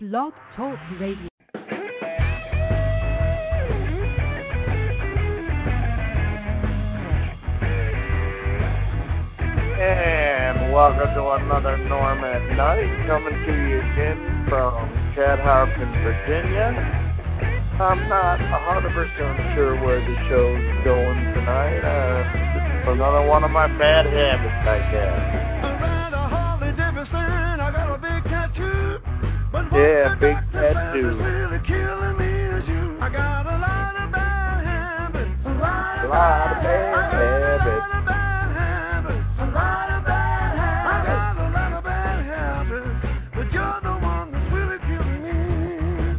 Blog Talk Radio. And welcome to another Norm at Night, coming to you again from Cadharpin, Virginia. I'm not 100% sure where the show's going tonight. It's another one of my bad habits, I guess. Yeah, big tattoo. I got a lot of bad habits. A lot of bad habits. A lot of bad habits. I got a lot of bad habits. But you're the one that's really killing me.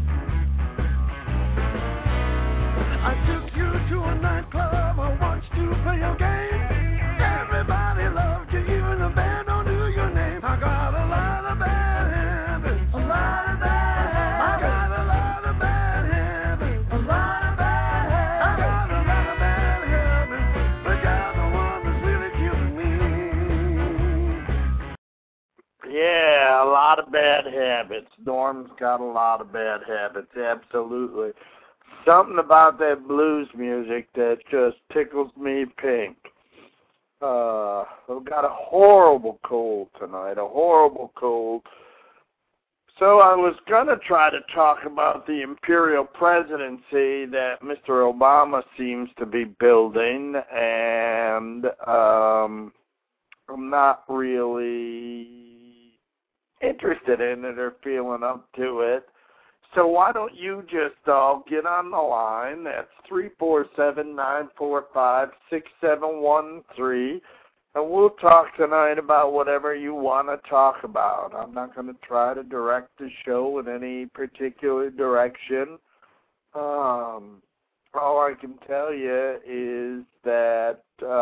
I took you to a nightclub. I watched you play your game. Everybody loved you, even the band don't know your name. I got a lot of bad habits. A lot of bad habits. I got a lot of bad habits. A lot of bad habits. I got a lot of bad habits. But you're the one that's really killing me. Yeah, a lot of bad habits. Norm's got a lot of bad habits, absolutely. Something about that blues music that just tickles me pink. I've got a horrible cold tonight, a horrible cold. So I was going to try to talk about the imperial presidency that Mr. Obama seems to be building, and I'm not really interested in it or feeling up to it. So why don't you just all get on the line? That's 347-945-6713. And we'll talk tonight about whatever you want to talk about. I'm not going to try to direct the show in any particular direction. All I can tell you is that,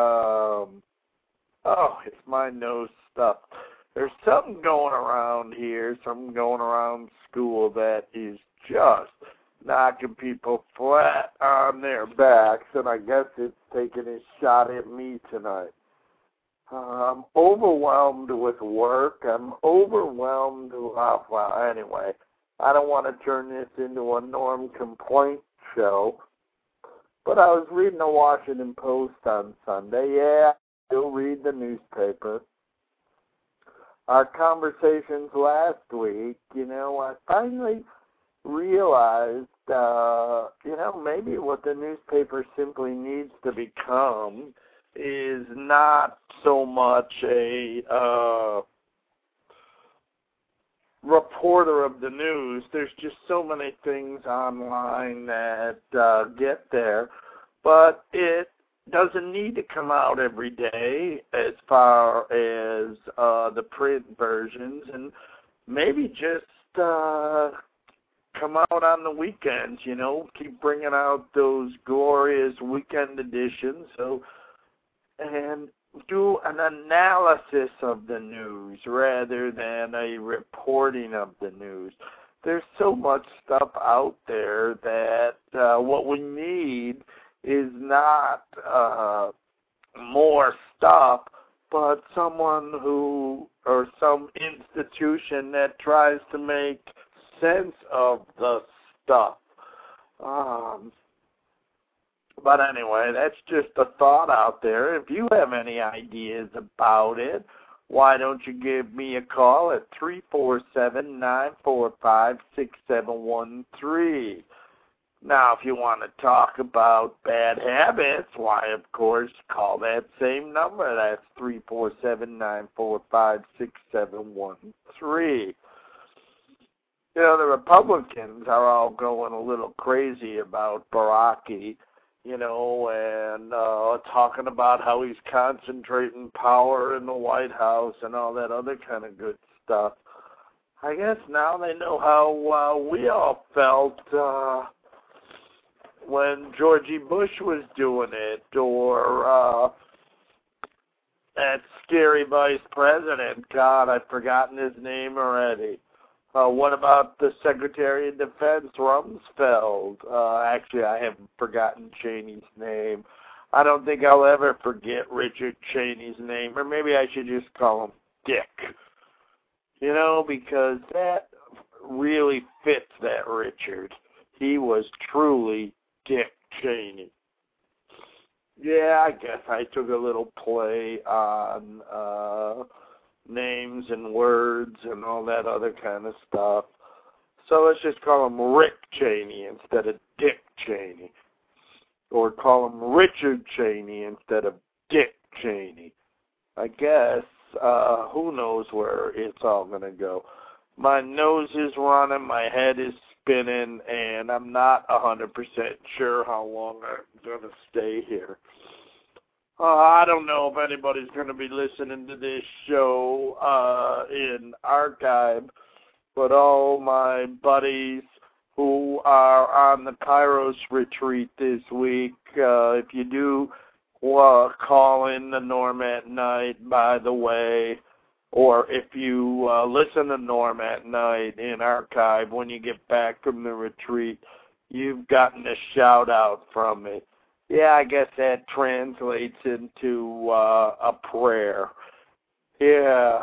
it's my nose stuffed. There's something going around here, something going around school that is just knocking people flat on their backs, and I guess it's taking a shot at me tonight. I'm overwhelmed with work. I'm overwhelmed. Anyway, I don't want to turn this into a Norm complaint show, but I was reading the Washington Post on Sunday. Yeah, I still read the newspaper. Our conversations last week, I finally realized, maybe what the newspaper simply needs to become is not so much a reporter of the news. There's just so many things online that get there, but it doesn't need to come out every day as far as the print versions, and maybe just come out on the weekends, keep bringing out those glorious weekend editions, and do an analysis of the news rather than a reporting of the news. There's so much stuff out there that what we need is not more stuff, but someone or some institution that tries to make sense of the stuff. But anyway, that's just a thought out there. If you have any ideas about it, why don't you give me a call at 347-945-6713. Now, if you want to talk about bad habits, why, of course, call that same number. That's 347-945-6713. The Republicans are all going a little crazy about Barack, and talking about how he's concentrating power in the White House and all that other kind of good stuff. I guess now they know how we all felt when Georgie Bush was doing it, or that scary vice president. God, I've forgotten his name already. What about the Secretary of Defense, Rumsfeld? Actually, I have forgotten Cheney's name. I don't think I'll ever forget Richard Cheney's name, or maybe I should just call him Dick. Because that really Richard. He was truly Dick Cheney. Yeah, I guess I took a little play on names and words and all that other kind of stuff. So let's just call him Rick Cheney instead of Dick Cheney. Or call him Richard Cheney instead of Dick Cheney. I guess, who knows where it's all going to go. My nose is running, my head is spinning, and I'm not 100% sure how long I'm going to stay here. I don't know if anybody's going to be listening to this show in archive, but all my buddies who are on the Kairos retreat this week, if you do call in the Norm at Night, by the way, or if you listen to Norm at Night in archive when you get back from the retreat, you've gotten a shout-out from me. Yeah, I guess that translates into a prayer. Yeah,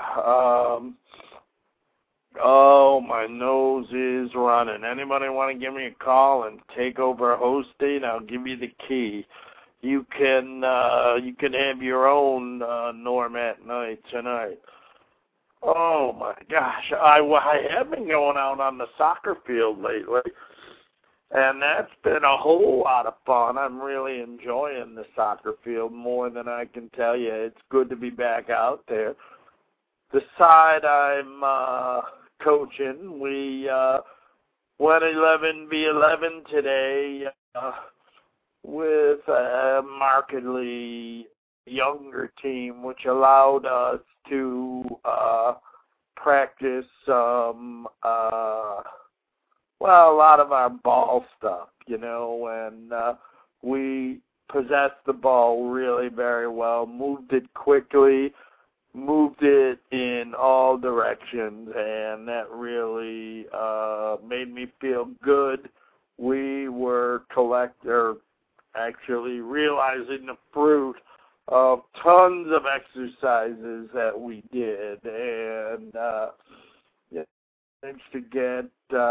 oh, my nose is running. Anybody want to give me a call and take over hosting? I'll give you the key. You can have your own Norm at Night tonight. Oh my gosh, I have been going out on the soccer field lately, and that's been a whole lot of fun. I'm really enjoying the soccer field more than I can tell you. It's good to be back out there. The side I'm coaching, we went 11v11 today with a markedly younger team, which allowed us to practice some, a lot of our ball stuff, and we possessed the ball really very well, moved it quickly, moved it in all directions, and that really made me feel good. We were actually realizing the fruit of tons of exercises that we did, and managed to get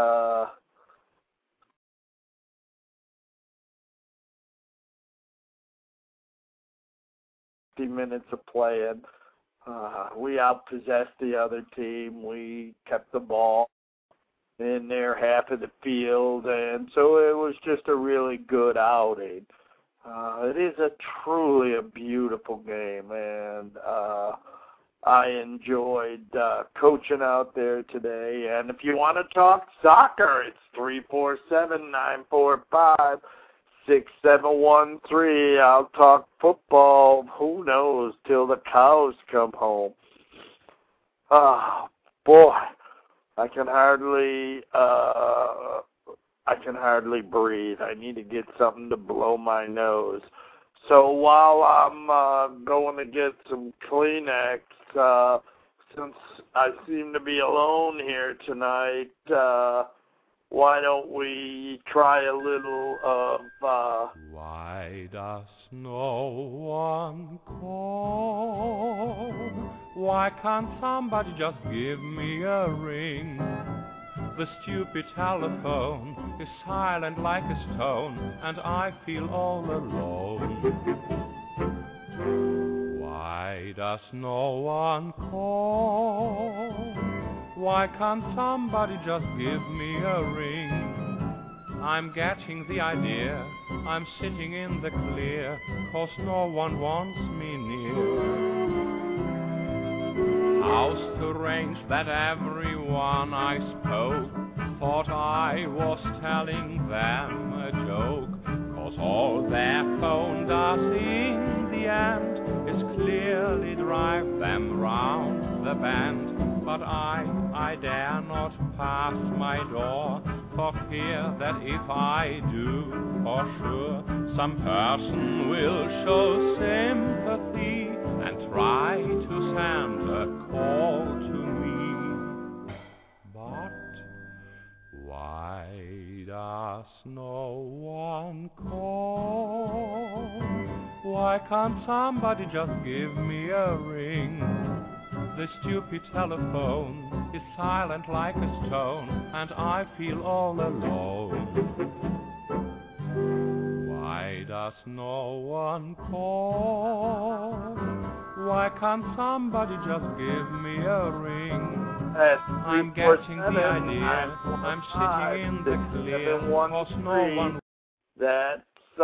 50 minutes of playing. We outpossessed the other team. We kept the ball in their half of the field, and so it was just a really good outing. It is truly a beautiful game, and I enjoyed coaching out there today. And if you want to talk soccer, it's 347-945-6713. I'll talk football, who knows, till the cows come home. Oh, boy, I can hardly breathe. I need to get something to blow my nose. So while I'm going to get some Kleenex, since I seem to be alone here tonight, why don't we try a little of... Why does no one call? Why can't somebody just give me a ring? The stupid telephone is silent like a stone, and I feel all alone. Why does no one call? Why can't somebody just give me a ring? I'm getting the idea, I'm sitting in the clear, 'cause no one wants me near. How strange that everyone I spoke thought I was telling them a joke, 'cause all their phone does in the end is clearly drive them round the bend. But I dare not pass my door, for fear that if I do, for sure, some person will show sympathy and try to send a call to me. But why does no one call? Why can't somebody just give me a ring? The stupid telephone is silent like a stone, and I feel all alone. Why does no one call? Why can't somebody just give me a ring? I'm getting the idea. I'm sitting in the clear, 'cause no one... That's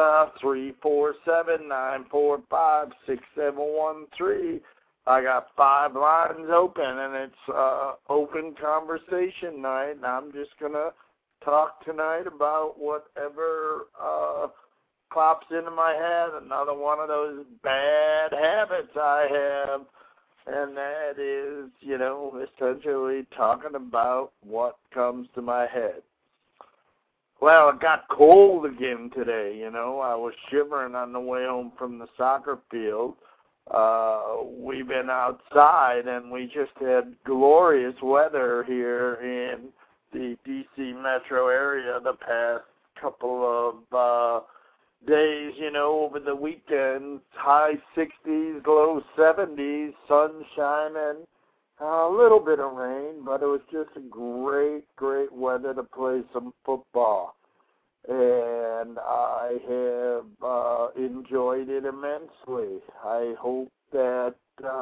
347-945-6713. I got 5 lines open, and it's open conversation night, and I'm just going to talk tonight about whatever pops into my head, another one of those bad habits I have, and that is, essentially talking about what comes to my head. Well, it got cold again today, I was shivering on the way home from the soccer field. We've been outside, and we just had glorious weather here in the D.C. metro area the past couple of days, over the weekend, high 60s, low 70s, sun shining, a little bit of rain, but it was just a great, great weather to play some football. And I have enjoyed it immensely. I hope that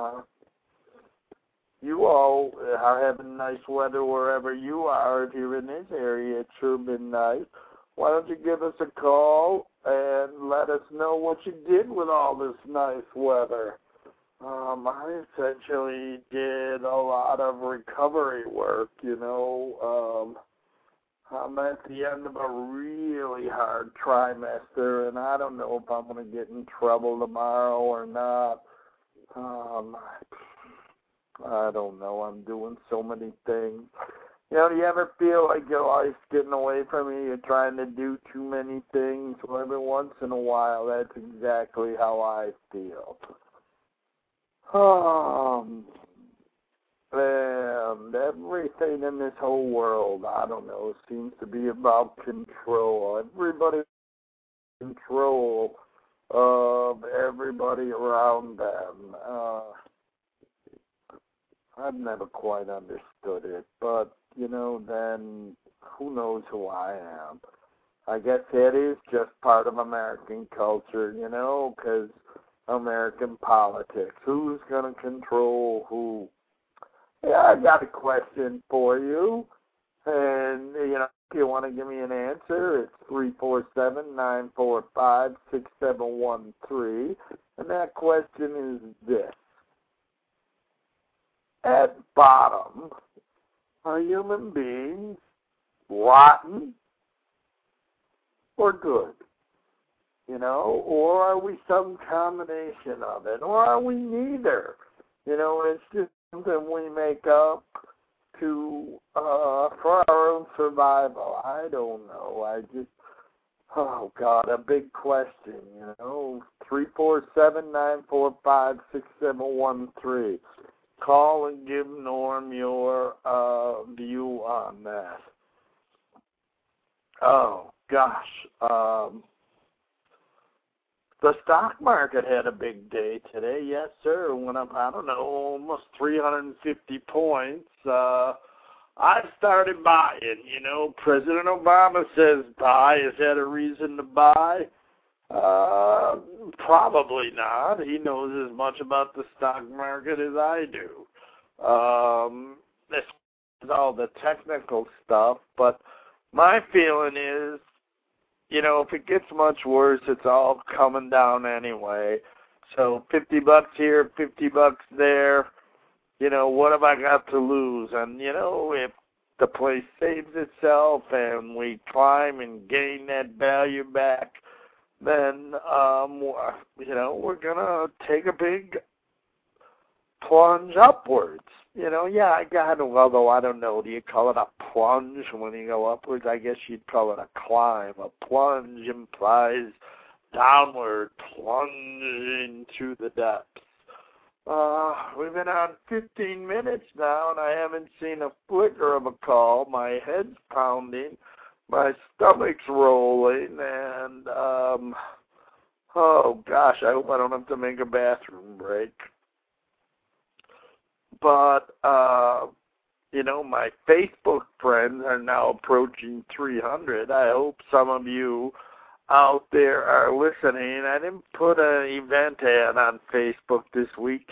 you all are having nice weather wherever you are. If you're in this area, it's sure been nice. Why don't you give us a call and let us know what you did with all this nice weather? I essentially did a lot of recovery work, I'm at the end of a really hard trimester, and I don't know if I'm going to get in trouble tomorrow or not. I don't know. I'm doing so many things. Do you ever feel like your life's getting away from you? You're trying to do too many things? Well, every once in a while, that's exactly how I feel. And everything in this whole world, I don't know, seems to be about control. Everybody's in control of everybody around them. I've never quite understood it, but, then who knows who I am? I guess that is just part of American culture, because American politics. Who's going to control who? Yeah, I got a question for you, and, if you want to give me an answer, it's 347-945-6713, and that question is this. At bottom, are human beings rotten or good? Or are we some combination of it? Or are we neither? It's just something we make up to for our own survival. I don't know. Oh, God, a big question, 347-945-6713. Call and give Norm your view on that. Oh, gosh. The stock market had a big day today. Yes, sir. Went up, almost 350 points. I started buying. President Obama says buy. Is that a reason to buy? Probably not. He knows as much about the stock market as I do. This is all the technical stuff, but my feeling is, if it gets much worse, it's all coming down anyway. So $50 here, $50 there, what have I got to lose? And, if the place saves itself and we climb and gain that value back, then, we're going to take a big plunge upwards. I got it, although I don't know, do you call it a plunge when you go upwards? I guess you'd call it a climb. A plunge implies downward, plunge into the depths. We've been on 15 minutes now, and I haven't seen a flicker of a call. My head's pounding. My stomach's rolling, and, oh, gosh, I hope I don't have to make a bathroom break. But my Facebook friends are now approaching 300. I hope some of you out there are listening. I didn't put an event ad on Facebook this week,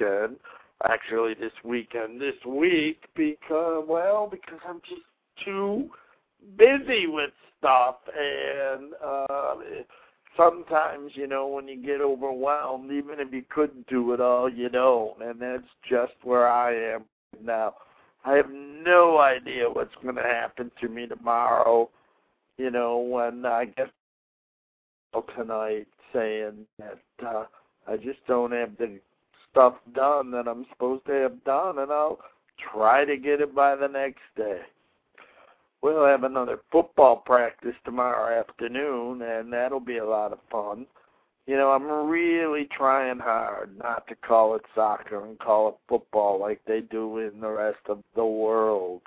because I'm just too busy with stuff, and sometimes, when you get overwhelmed, even if you couldn't do it all, you don't, and that's just where I am now. I have no idea what's going to happen to me tomorrow, when I get tonight saying that I just don't have the stuff done that I'm supposed to have done, and I'll try to get it by the next day. We'll have another football practice tomorrow afternoon, and that'll be a lot of fun. I'm really trying hard not to call it soccer and call it football like they do in the rest of the world,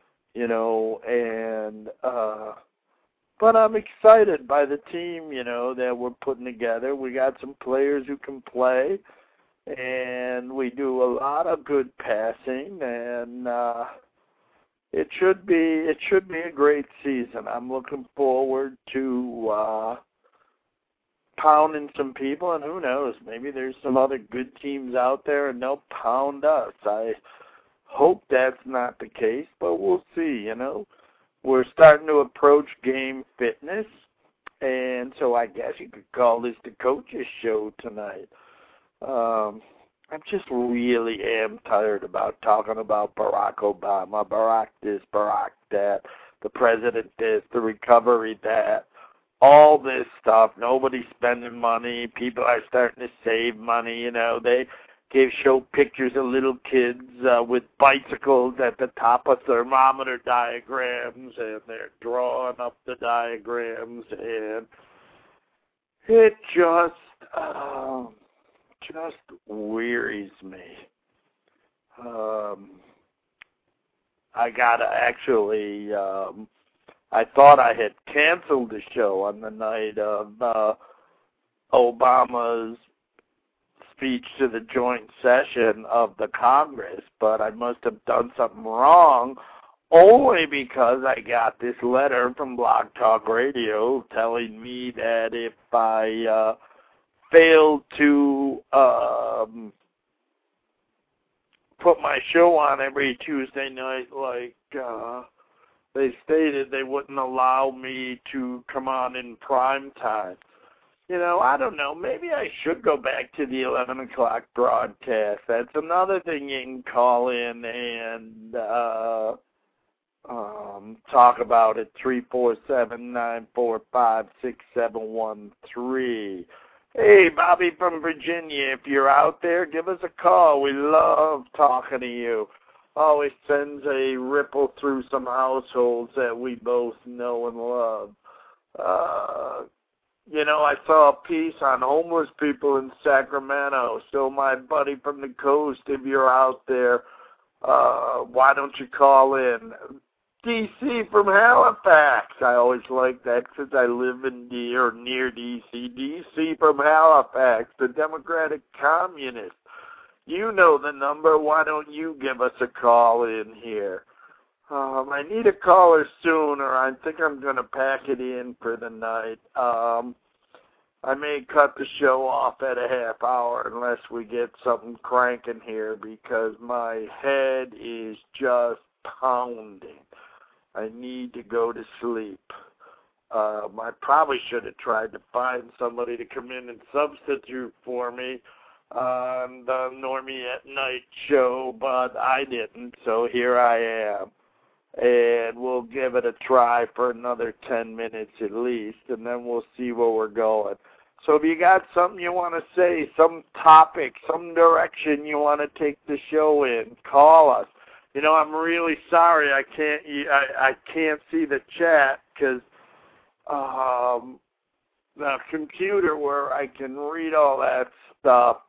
but I'm excited by the team, that we're putting together. We got some players who can play, and we do a lot of good passing, and it should be a great season. I'm looking forward to pounding some people, and who knows, maybe there's some other good teams out there and they'll pound us. I hope that's not the case, but we'll see, We're starting to approach game fitness, and so I guess you could call this the coach's show tonight. I just really am tired about talking about Barack Obama, Barack this, Barack that, the president this, the recovery that, all this stuff. Nobody's spending money. People are starting to save money. They show pictures of little kids with bicycles at the top of thermometer diagrams, and they're drawing up the diagrams, and it just wearies me. I gotta actually, I thought I had canceled the show on the night of Obama's speech to the joint session of the Congress, but I must have done something wrong, only because I got this letter from Blog Talk Radio telling me that if I failed to put my show on every Tuesday night like they stated, they wouldn't allow me to come on in prime time. I don't know. Maybe I should go back to the 11 o'clock broadcast. That's another thing you can call in and talk about at 347-945-6713. Hey, Bobby from Virginia, if you're out there, give us a call. We love talking to you. Always sends a ripple through some households that we both know and love. I saw a piece on homeless people in Sacramento. So my buddy from the coast, if you're out there, why don't you call in? D.C. from Halifax. I always like that since I live in near D.C. D.C. from Halifax, the Democratic Communist. You know the number. Why don't you give us a call in here? I need a caller soon, or I think I'm going to pack it in for the night. I may cut the show off at a half hour unless we get something cranking here because my head is just pounding. I need to go to sleep. I probably should have tried to find somebody to come in and substitute for me on the Normie at Night show, but I didn't, so here I am. And we'll give it a try for another 10 minutes at least, and then we'll see where we're going. So if you got something you want to say, some topic, some direction you want to take the show in, call us. I'm really sorry I can't see the chat because the computer where I can read all that stuff,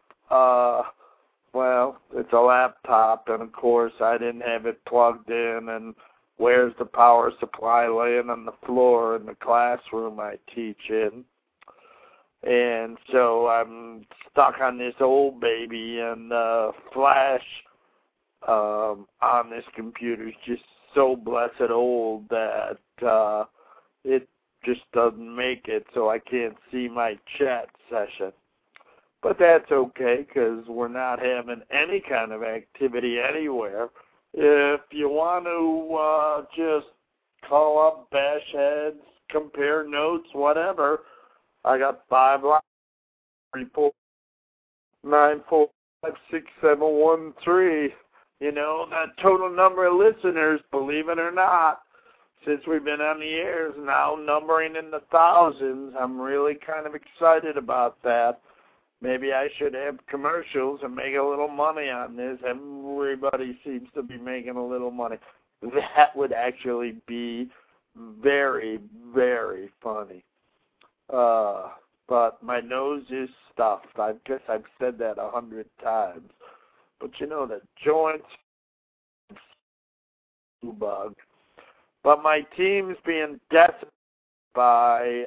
it's a laptop, and of course I didn't have it plugged in, and where's the power supply laying on the floor in the classroom I teach in? And so I'm stuck on this old baby, and Flash on this computer is just so blessed old that it just doesn't make it, so I can't see my chat session. But that's okay, because we're not having any kind of activity anywhere. If you want to just call up, bash heads, compare notes, whatever, I got 5 lines, 3, 4, 9, 4, 5, 6, 7, 1, 3. You know, that total number of listeners, believe it or not, since we've been on the air is now numbering in the thousands. I'm really kind of excited about that. Maybe I should have commercials and make a little money on this. Everybody seems to be making a little money. That would actually be very, very funny. But my nose is stuffed. I guess I've said that 100 times. But you know, the joints, bug. But my team's being decimated by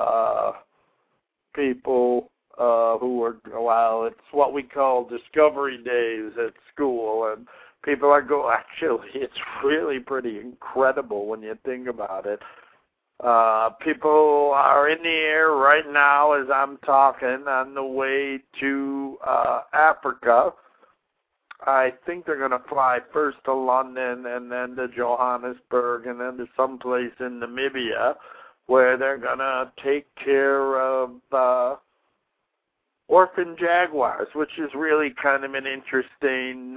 people who are, well, it's what we call discovery days at school, and people are actually, it's really pretty incredible when you think about it. People are in the air right now as I'm talking on the way to Africa. I think they're going to fly first to London and then to Johannesburg and then to someplace in Namibia where they're going to take care of orphan jaguars, which is really kind of an interesting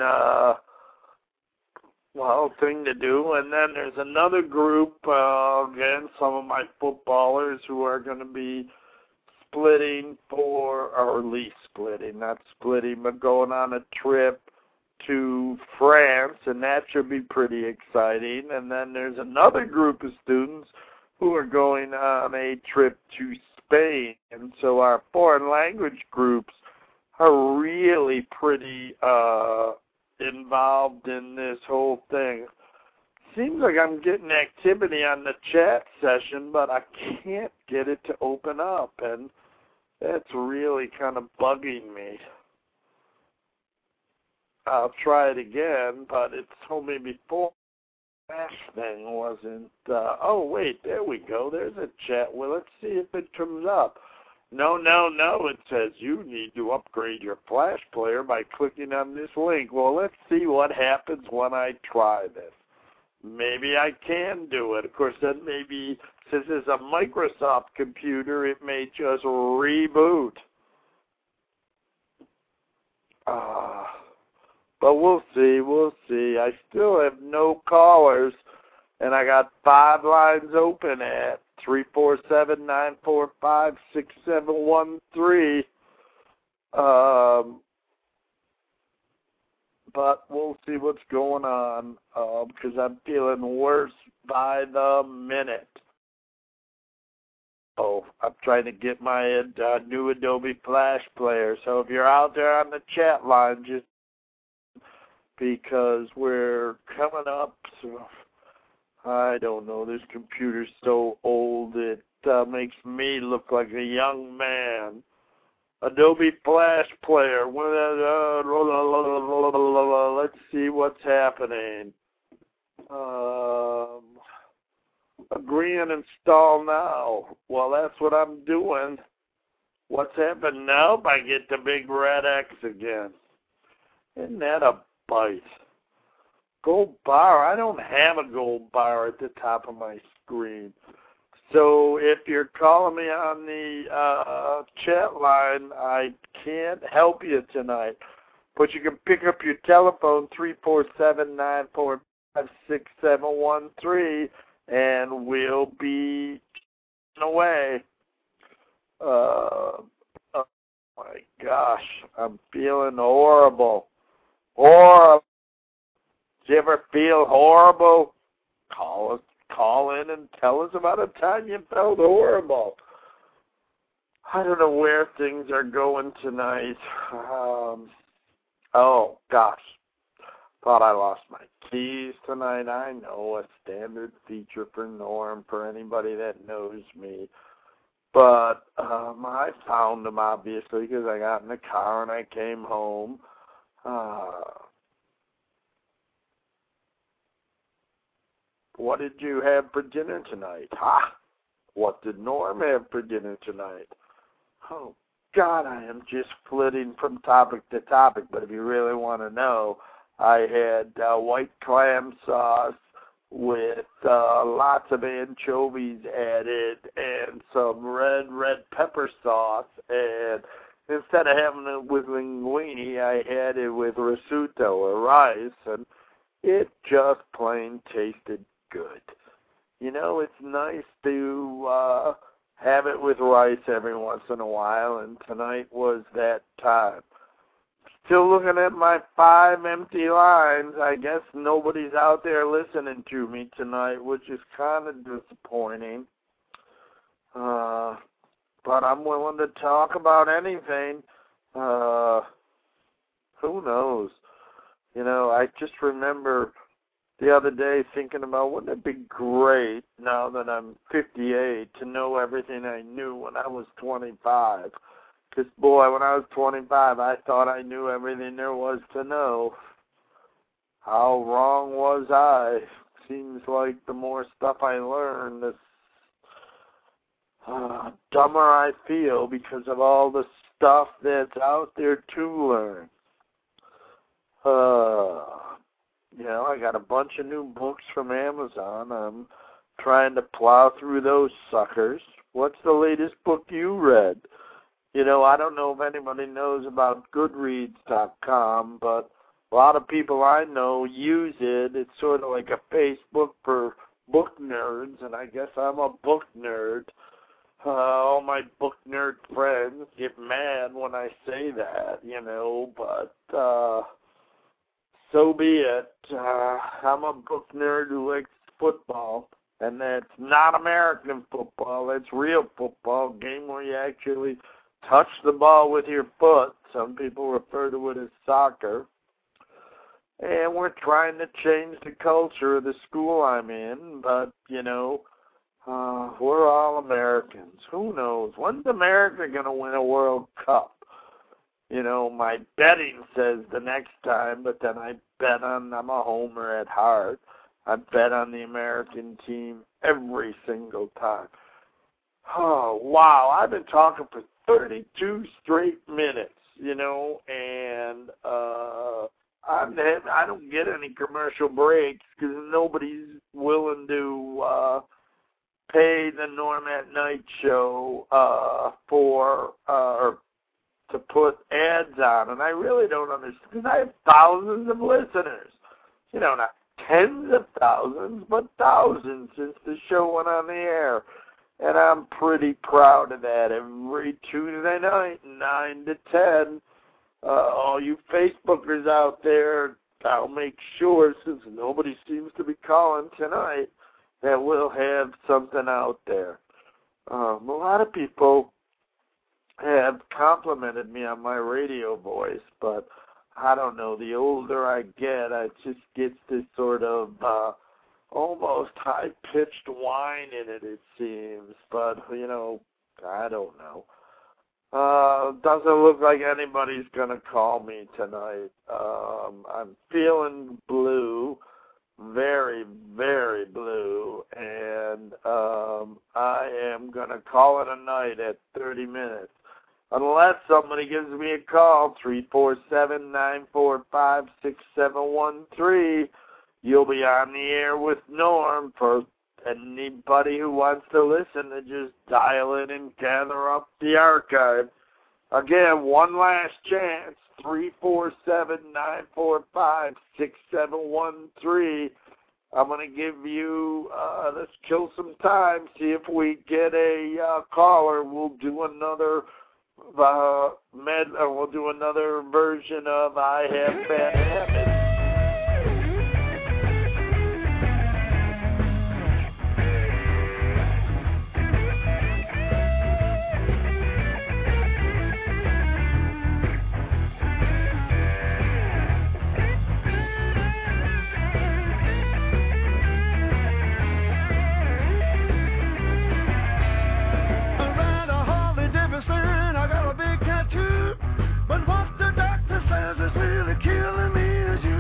thing to do. And then there's another group, again, some of my footballers who are going to be splitting or at least splitting, not splitting, but going on a trip to France, and that should be pretty exciting. And then there's another group of students who are going on a trip to Spain. And so our foreign language groups are really pretty involved in this whole thing. Seems like I'm getting activity on the chat session, but I can't get it to open up, and that's really kind of bugging me. I'll try it again, but it told me before that thing wasn't, oh wait, there we go, there's a chat. Well, let's see if it comes up. No, it says you need to upgrade your Flash player by clicking on this link. Well, let's see what happens when I try this. Maybe I can do it. Of course, then maybe, since it's a Microsoft computer, it may just reboot. But we'll see. I still have no callers, and I got 5 lines open at 347-945-6713. But we'll see what's going on, because I'm feeling worse by the minute. Oh, I'm trying to get my new Adobe Flash player. So if you're out there on the chat line, just because we're coming up, so I don't know, this computer's so old it makes me look like a young man. Adobe Flash Player, let's see what's happening. Agree and install now. Well, that's what I'm doing. What's happened now? I get the big red X again. Isn't that a bite? Gold bar. I don't have a gold bar at the top of my screen. So if you're calling me on the chat line, I can't help you tonight. But you can pick up your telephone, 347-945-6713, and we'll be away. Oh my gosh, I'm feeling horrible. Horrible. Do you ever feel horrible? Call in and tell us about a time you felt horrible. I don't know where things are going tonight. Oh gosh, thought I lost my keys tonight. I know, a standard feature for Norm, for anybody that knows me. But I found them, obviously, because I got in the car and I came home. What did you have for dinner tonight? Ha! What did Norm have for dinner tonight? Oh, God, I am just flitting from topic to topic, but if you really want to know, I had white clam sauce with lots of anchovies added and some red pepper sauce, and instead of having it with linguine, I had it with risotto or rice, and it just plain tasted good. You know, it's nice to have it with rice every once in a while, and tonight was that time. Still looking at my 5 empty lines. I guess nobody's out there listening to me tonight, which is kind of disappointing. But I'm willing to talk about anything. Who knows? You know, I just remember the other day thinking about, wouldn't it be great now that I'm 58 to know everything I knew when I was 25? Because, boy, when I was 25, I thought I knew everything there was to know. How wrong was I? Seems like the more stuff I learn, the dumber I feel because of all the stuff that's out there to learn. You know, I got a bunch of new books from Amazon. I'm trying to plow through those suckers. What's the latest book you read? You know, I don't know if anybody knows about Goodreads.com, but a lot of people I know use it. It's sort of like a Facebook for book nerds, and I guess I'm a book nerd. All my book nerd friends get mad when I say that, you know, but so be it. I'm a book nerd who likes football, and that's not American football. That's real football, game where you actually touch the ball with your foot. Some people refer to it as soccer. And we're trying to change the culture of the school I'm in, but, you know, we're all Americans. Who knows? When's America going to win a World Cup? You know, my betting says the next time, but then I bet on, I'm a homer at heart. I bet on the American team every single time. Oh, wow. I've been talking for 32 straight minutes, you know, and I don't get any commercial breaks because nobody's willing to pay the Norm at Night show for to put ads on, and I really don't understand because I have thousands of listeners, you know, not tens of thousands, but thousands since the show went on the air. And I'm pretty proud of that. Every Tuesday night, 9 to 10, all you Facebookers out there, I'll make sure, since nobody seems to be calling tonight, that we'll have something out there. A lot of people have complimented me on my radio voice, but I don't know. The older I get, it just gets this sort of almost high-pitched whine in it, it seems. But, you know, I don't know. Doesn't look like anybody's going to call me tonight. I'm feeling blue, very, very blue, and I am going to call it a night at 30 minutes. Unless somebody gives me a call, 347-945-6713. You'll be on the air with Norm. For anybody who wants to listen, to just dial in and gather up the archive. Again, one last chance, 347-945-6713. I'm going to give you, let's kill some time, see if we get a caller. We'll do another we'll do another version of I Have Bad Habits. But what the doctor says is really killing me is you.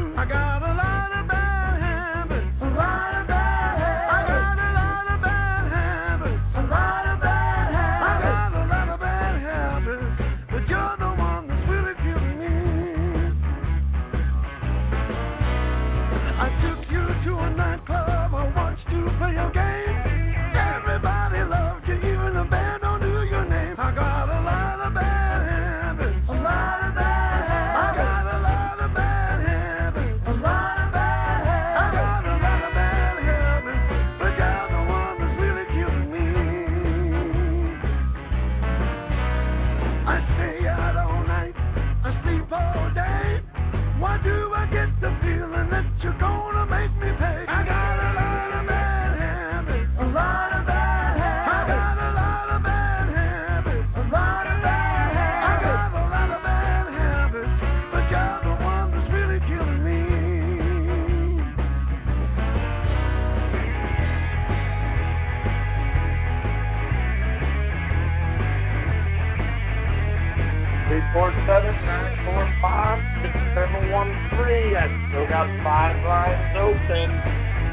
347-945-6713. I still got 5 lines open.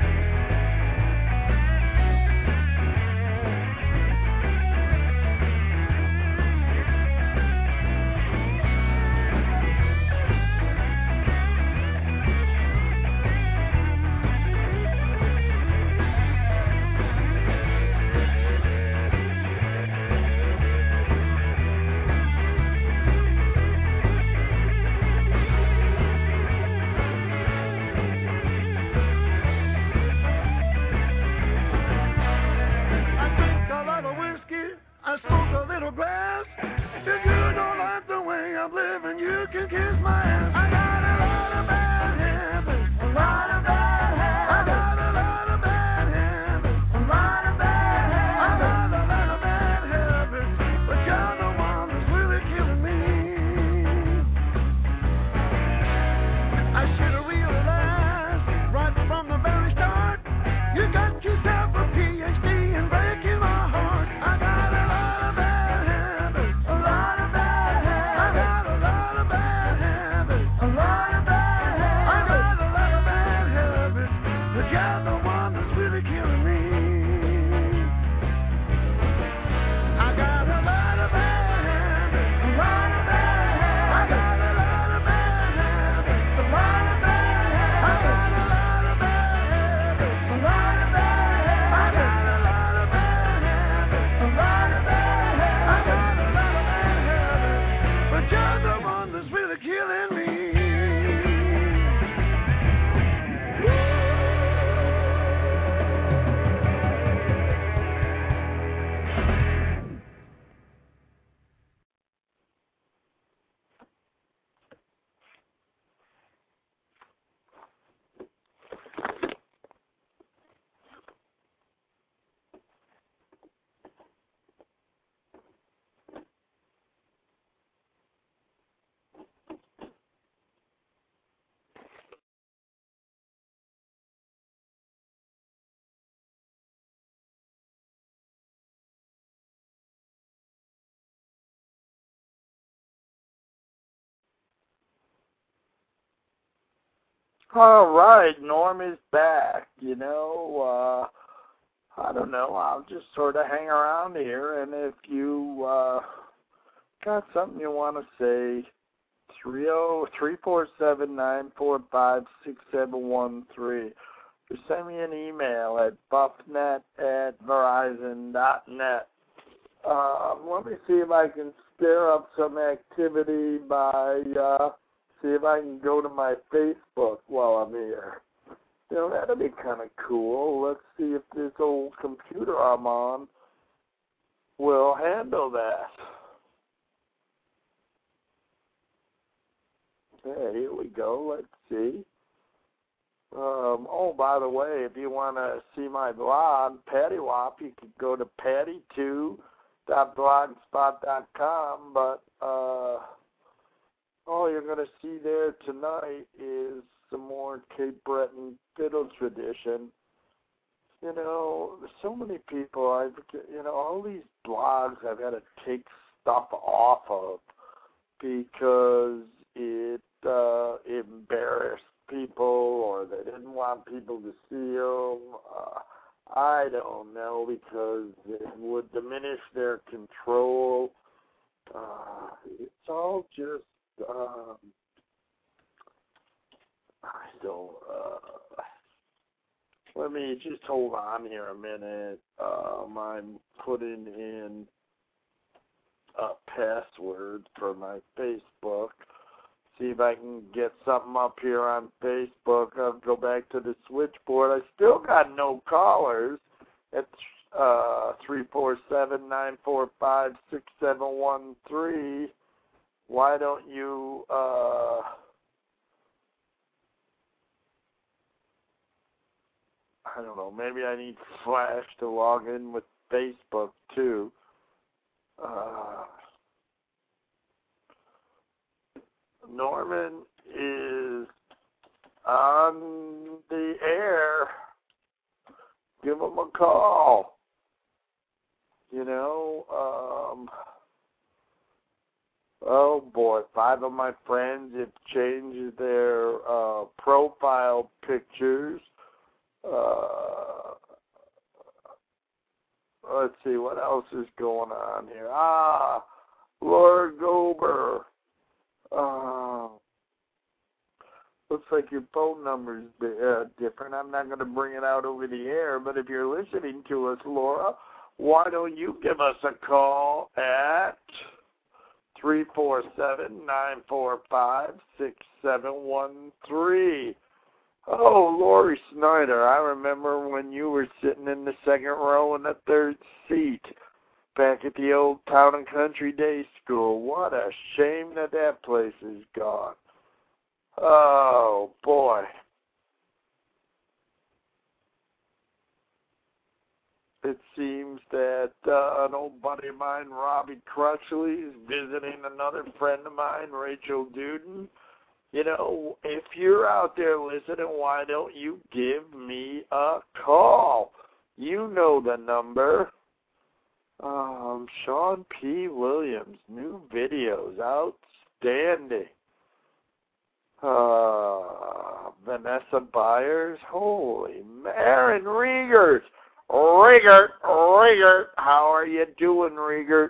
I smoke a little grass. If you don't like the way I'm living, you can kiss my ass. I got a lot of bad habits, a lot of bad habits. I got a lot of bad habits, a lot of bad habits. I got a lot of bad habits, but you're the one that's really killing me. I should have realized right from the very start. You got yourself a PhD in breaking my heart. I got a lot of bad habits, a lot of bad habits. I got a lot of bad habits, a lot of bad habits. I got a lot of bad habits, but you're the one that's really killing me. I got a lot of bad habits, a lot of bad habits. I got a lot of bad habits, a lot of bad habits. I got a lot of bad habits, a lot of bad habits. I got a lot of bad habits, a lot of bad habits. I got a lot of bad habits, but you're the one that's really killing me. All right, Norm is back. You know, I don't know. I'll just sort of hang around here, and if you got something you want to say, 347-945-6713. Or send me an email at buffnet@verizon.net. Let me see if I can stir up some activity by see if I can go to my Facebook while I'm here. You know, that'd be kind of cool. Let's see if this old computer I'm on will handle that. Okay, here we go. Let's see. Oh, by the way, if you want to see my blog, Pattywop, you can go to patty2.blogspot.com, but all you're going to see there tonight is some more Cape Breton fiddle tradition. You know, so many people, all these blogs I've got to take stuff off of because it embarrassed people or they didn't want people to see them. I don't know, because it would diminish their control. It's all just let me just hold on here a minute. I'm putting in a password for my Facebook. See if I can get something up here on Facebook. I'll go back to the switchboard. I still got no callers at 347-945-6713. Why don't you I don't know, maybe I need Flash to log in with Facebook too. Norman is on the air. Give him a call. You know, Oh, boy. 5 of my friends have changed their profile pictures. Let's see, what else is going on here? Laura Gober. Looks like your phone number's different. I'm not going to bring it out over the air, but if you're listening to us, Laura, why don't you give us a call at 347-945-6713. Oh, Lori Snyder, I remember when you were sitting in the second row in the third seat back at the old Town and Country Day School. What a shame that that place is gone. Oh, boy. It seems that an old buddy of mine, Robbie Crutchley, is visiting another friend of mine, Rachel Duden. You know, if you're out there listening, why don't you give me a call? You know the number. Sean P. Williams, new videos, outstanding. Vanessa Byers, holy, Aaron Riegert. Riegert, how are you doing, Riegert?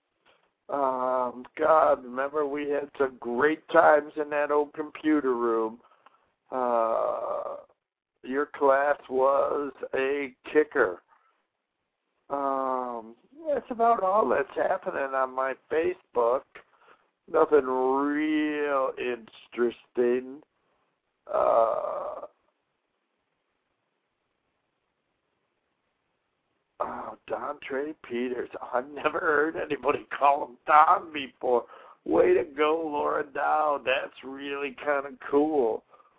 God, remember we had some great times in that old computer room. Your class was a kicker. That's about all that's happening on my Facebook. Nothing real interesting. Don Trey Peters. I've never heard anybody call him Don before. Way to go, Laura Dow. That's really kind of cool.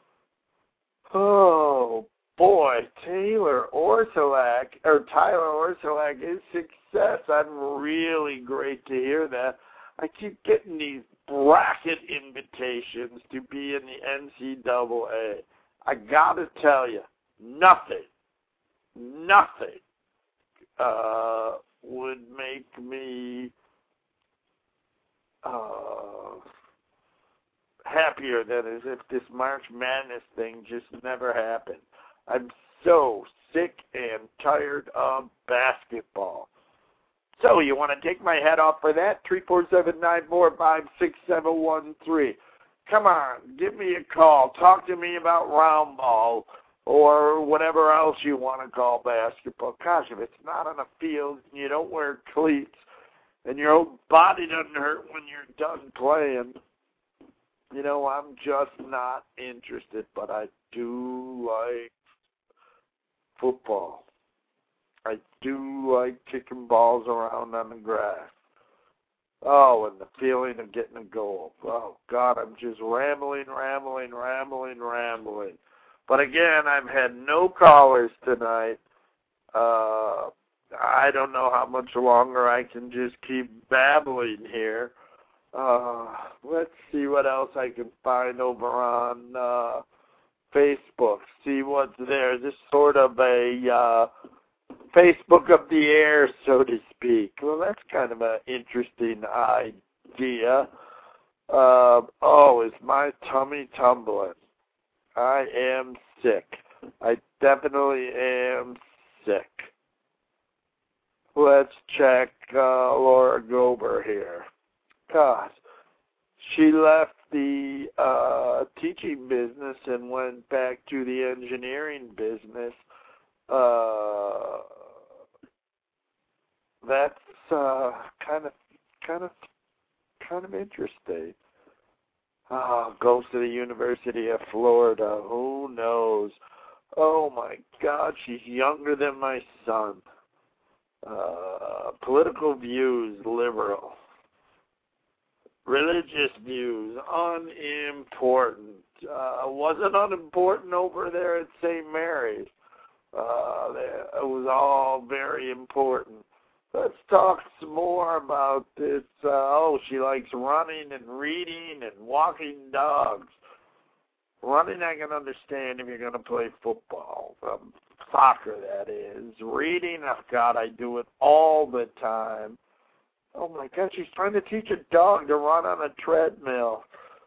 Oh, boy. Tyler Orsolak is success. I'm really great to hear that. I keep getting these bracket invitations to be in the NCAA. I got to tell you, nothing would make me happier than as if this March Madness thing just never happened. I'm so sick and tired of basketball. So you want to take my head off for that? 347-945-6713. Come on, give me a call. Talk to me about round ball or whatever else you want to call basketball. Gosh, if it's not on a field and you don't wear cleats and your whole body doesn't hurt when you're done playing, you know, I'm just not interested. But I do like football. I do like kicking balls around on the grass. Oh, and the feeling of getting a goal. Oh, God, I'm just rambling. But again, I've had no callers tonight. I don't know how much longer I can just keep babbling here. Let's see what else I can find over on Facebook. See what's there. This is sort of a Facebook of the air, so to speak. Well, that's kind of an interesting idea. Is my tummy tumbling? I am sick. I definitely am sick. Let's check Laura Gober here. God, she left the teaching business and went back to the engineering business. That's kind of interesting. Goes to the University of Florida. Who knows? Oh, my God, she's younger than my son. Political views, liberal. Religious views, unimportant. Wasn't unimportant over there at St. Mary's. It was all very important. Let's talk some more about this. She likes running and reading and walking dogs. Running I can understand if you're going to play football. Soccer, that is. Reading, oh, God, I do it all the time. Oh, my God, she's trying to teach a dog to run on a treadmill.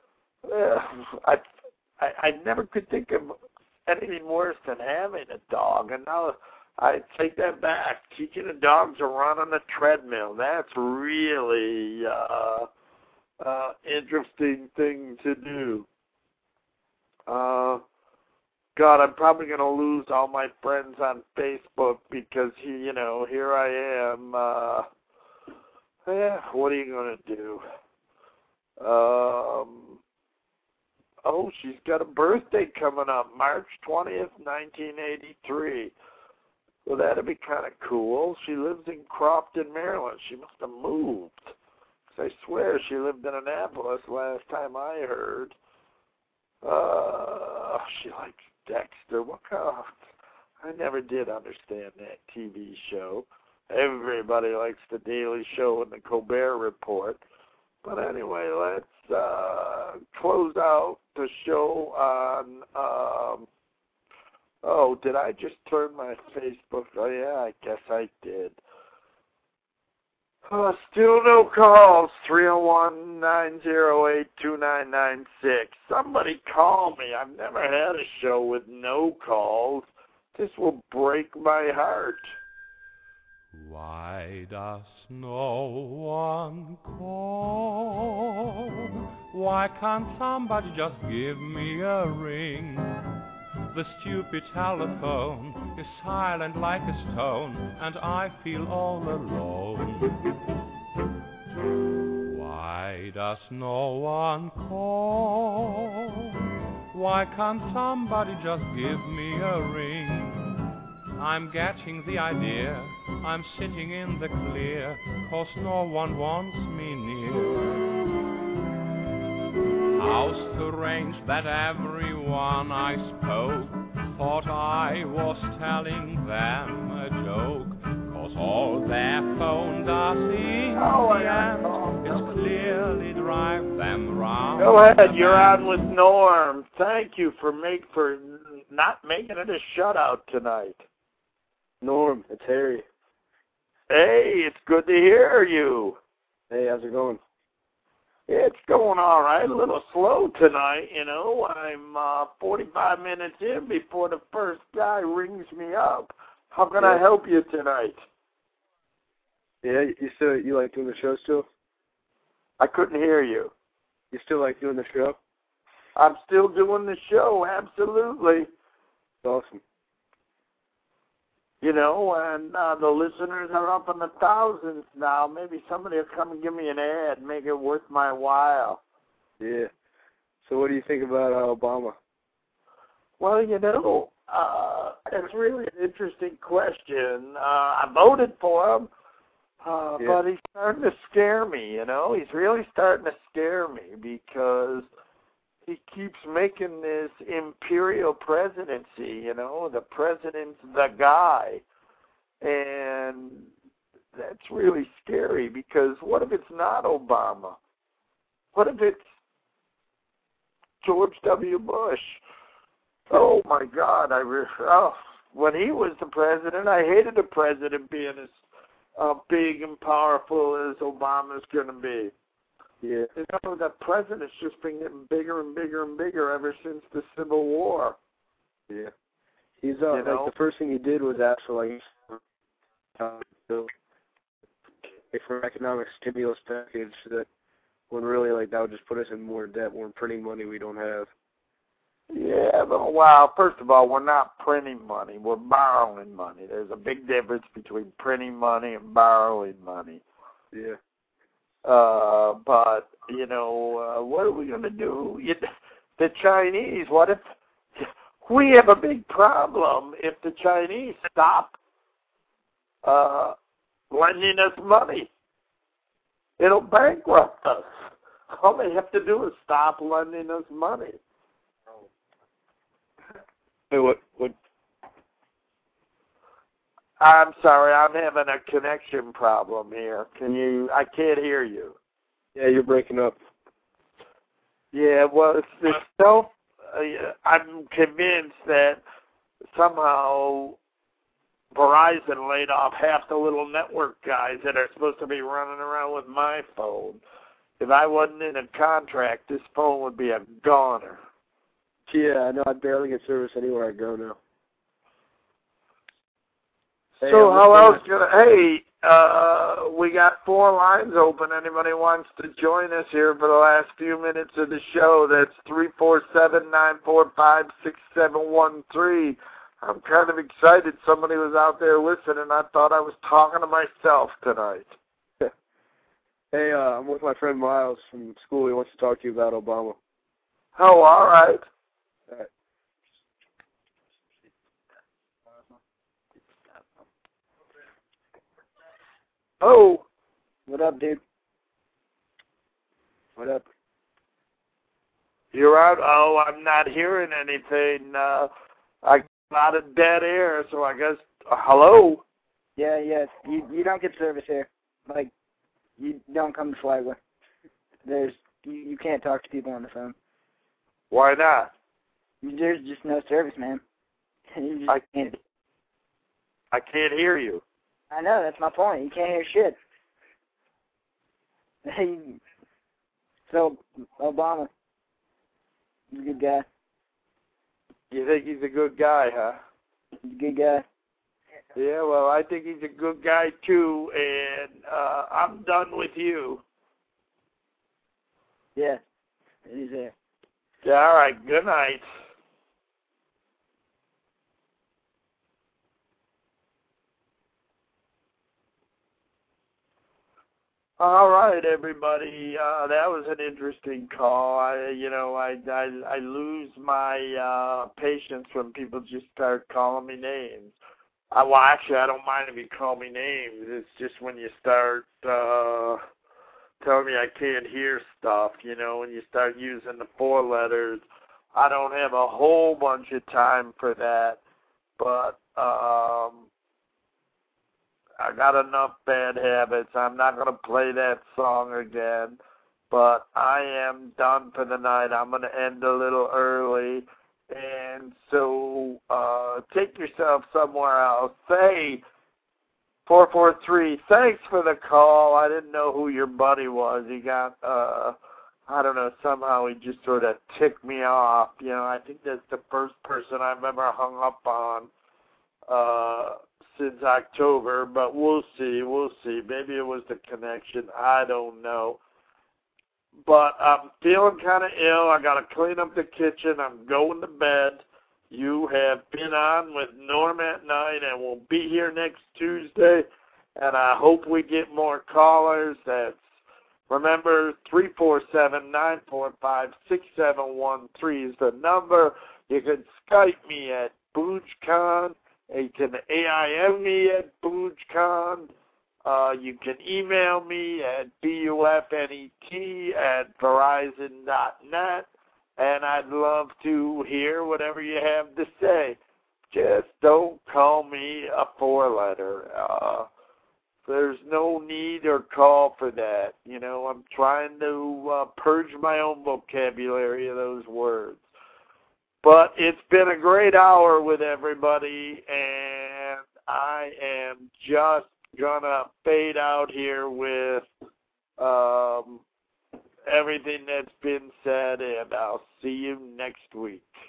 I never could think of anything worse than having a dog, and now I take that back. Teaching a dog to run on a treadmill, that's really interesting thing to do. God, I'm probably going to lose all my friends on Facebook because, here I am. What are you going to do? Oh, she's got a birthday coming up, March 20th, 1983. Well, that'd be kind of cool. She lives in Crofton, Maryland. She must have moved. 'Cause I swear she lived in Annapolis last time I heard. She likes Dexter. What kind of... I never did understand that TV show. Everybody likes The Daily Show and The Colbert Report. But anyway, let's close out the show on... oh, did I just turn my Facebook? Oh, yeah, I guess I did. Still no calls. 301-908-2996. Somebody call me. I've never had a show with no calls. This will break my heart. Why does no one call? Why can't somebody just give me a ring? The stupid telephone is silent like a stone, and I feel all alone. Why does no one call? Why can't somebody just give me a ring? I'm getting the idea, I'm sitting in the clear, 'cause no one wants me near. How strange that everyone I spoke thought I was telling them a joke, 'cause all their phone does in the end is clearly drive them round. Go ahead, you're on with Norm. Thank you for not making it a shutout tonight. Norm, it's Harry. Hey, it's good to hear you. Hey, how's it going? It's going all right. A little slow tonight, I'm 45 minutes in before the first guy rings me up. How can I help you tonight? Yeah, you like doing the show still? I couldn't hear you. You still like doing the show? I'm still doing the show, absolutely. That's awesome. And the listeners are up in the thousands now. Maybe somebody will come and give me an ad, make it worth my while. Yeah. So what do you think about Obama? Well, it's really an interesting question. I voted for him, but he's starting to scare me, He's really starting to scare me because he keeps making this imperial presidency, the president's the guy. And that's really scary because what if it's not Obama? What if it's George W. Bush? Oh, my God. When he was the president, I hated the president being as big and powerful as Obama's going to be. Yeah. The president's just been getting bigger and bigger and bigger ever since the Civil War. Yeah. He's like the first thing he did was actually for economic stimulus package that when really that would just put us in more debt. We're printing money we don't have. Yeah, but first of all, we're not printing money. We're borrowing money. There's a big difference between printing money and borrowing money. Yeah. But, what are we going to do? The Chinese, what if we have a big problem if the Chinese stop lending us money? It'll bankrupt us. All they have to do is stop lending us money. Hey, what? I'm sorry, I'm having a connection problem here. I can't hear you. Yeah, you're breaking up. Yeah, well, I'm convinced that somehow Verizon laid off half the little network guys that are supposed to be running around with my phone. If I wasn't in a contract, this phone would be a goner. Yeah, I know. I barely get service anywhere I go now. Hey, so how else hey, we got 4 lines open. Anybody wants to join us here for the last few minutes of the show? That's 347-945-6713. I'm kind of excited. Somebody was out there listening. I thought I was talking to myself tonight. Hey, I'm with my friend Miles from school. He wants to talk to you about Obama. Oh, all right. All right. Oh. What up, dude? What up? You're out? Oh, I'm not hearing anything. I got a lot of dead air, so I guess, hello? Yeah, you don't get service here. Like, you don't come to Flagler. You can't talk to people on the phone. Why not? There's just no service, man. You just can't. I can't hear you. I know, that's my point. You can't hear shit. So, Obama, he's a good guy. You think he's a good guy, huh? He's a good guy. Yeah, well, I think he's a good guy, too, and I'm done with you. Yeah, he's there. Yeah, all right, good night. All right, everybody. That was an interesting call. I lose my patience when people just start calling me names. Well, actually, I don't mind if you call me names. It's just when you start telling me I can't hear stuff, when you start using the 4 letters. I don't have a whole bunch of time for that, but I got enough bad habits. I'm not going to play that song again, but I am done for the night. I'm going to end a little early, and so take yourself somewhere else. Say 443, thanks for the call. I didn't know who your buddy was. He got, I don't know, somehow he just sort of ticked me off. I think that's the first person I've ever hung up on since October, but we'll see. Maybe it was the connection. I don't know. But I'm feeling kind of ill. I got to clean up the kitchen. I'm going to bed. You have been on with Norm at Night, and we'll be here next Tuesday, and I hope we get more callers. Remember, 347-945-6713 is the number. You can Skype me at BoojCon. You can AIM me at BoojCon. You can email me at bufnet@verizon.net, and I'd love to hear whatever you have to say. Just don't call me a 4-letter. There's no need or call for that. I'm trying to purge my own vocabulary of those words. But it's been a great hour with everybody, and I am just going to fade out here with everything that's been said, and I'll see you next week.